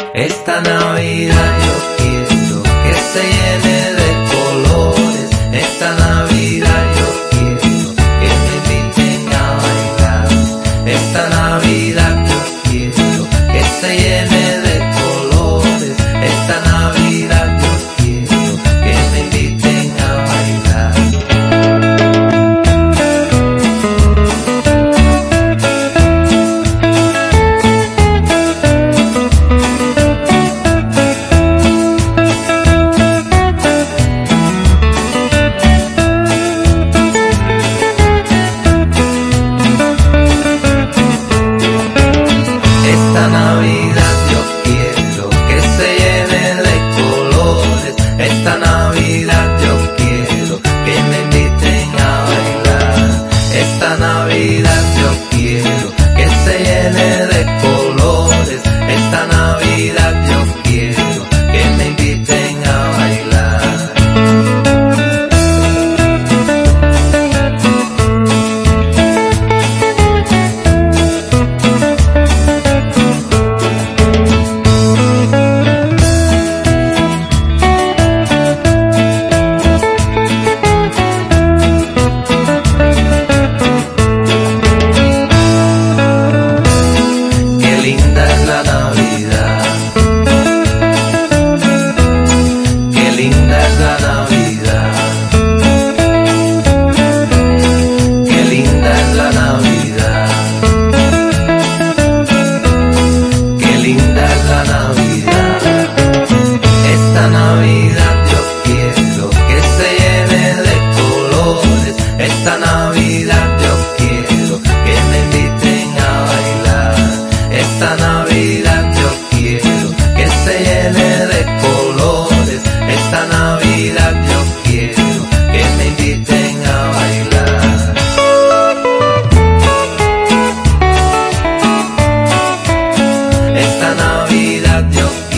Esta Navidad yo quiero que se llene de colores. Esta Navidad yo quiero que me inviten a bailar. Esta Navidad yo quiero que se llene de colores. Esta Navidad yo quiero que me inviten a bailar. Esta Navidad yo quiero que se llene de colores. Esta Navidad yo quiero que me inviten a bailar. Esta Navidad yo quiero que se llene de colores. Esta Navidad yo quiero que me inviten a bailar. Qué linda es la Navidad. Qué linda es la Navidad. Qué linda es la Navidad. Qué linda es la Navidad. Esta Navidad yo quiero que se llene de colores. Esta Navidad yo quiero que me inviten a bailar. Esta Navidad yo quiero que se llene de colores. Esta Navidad yo quiero que me inviten a bailar. Esta Navidad yo